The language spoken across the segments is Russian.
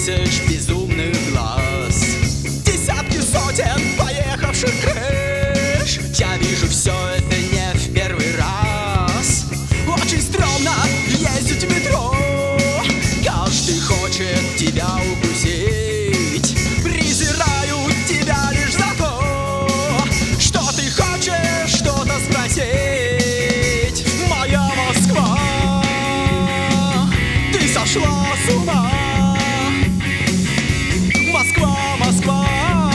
тысяч безумных глаз, десятки сотен поехавших крыш. Я вижу все это не в первый раз. Очень стрёмно ездить в метро, каждый хочет тебя укусить. Презираю тебя лишь за то, что ты хочешь что-то спросить. Моя Москва, ты сошла с ума. Москва, Москва,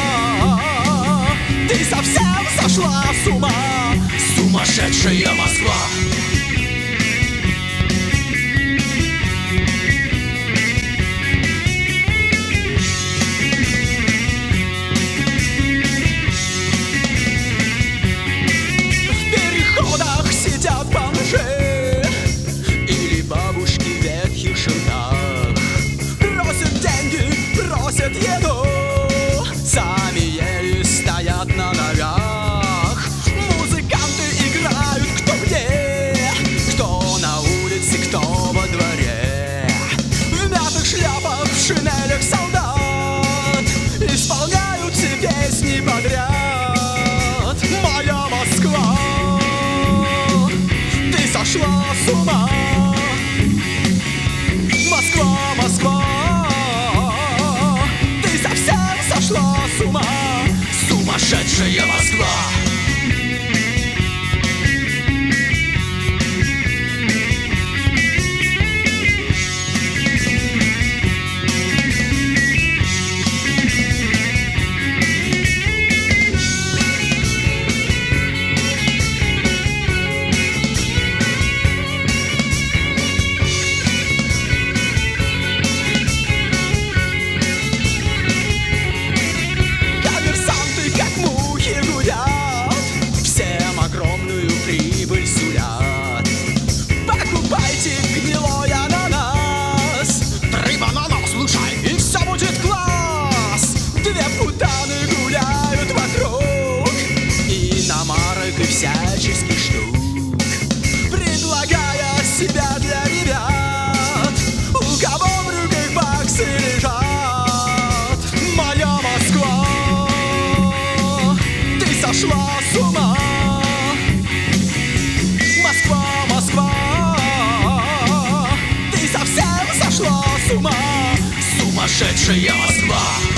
ты совсем сошла с ума. Сумасшедшая Москва. В переходах сидят бомжи или бабушки в ветхих шелках, просят деньги, просят еду, сами еле стоят на ногах. Музыканты играют кто где, кто на улице, кто во дворе. В мятых шляпах, в шинелях солдат исполняют все песни подряд. Моя Москва, ты сошла с ума. Москва, Москва, ты совсем сошла с ума. Сумасшедшая Москва. Коммерсанты как мухи гудят, всем огромную прибыль сулят. Покупайте гнилой ананас, 3 банана, слушай, и все будет класс. 2 путаны гуляют вокруг, иномарок и всяческих штук, предлагая себя для ребят, у кого в руках баксы лежат. Моя Москва, ты сошла с ума. Москва, Москва, ты совсем сошла с ума. Сумасшедшая Москва.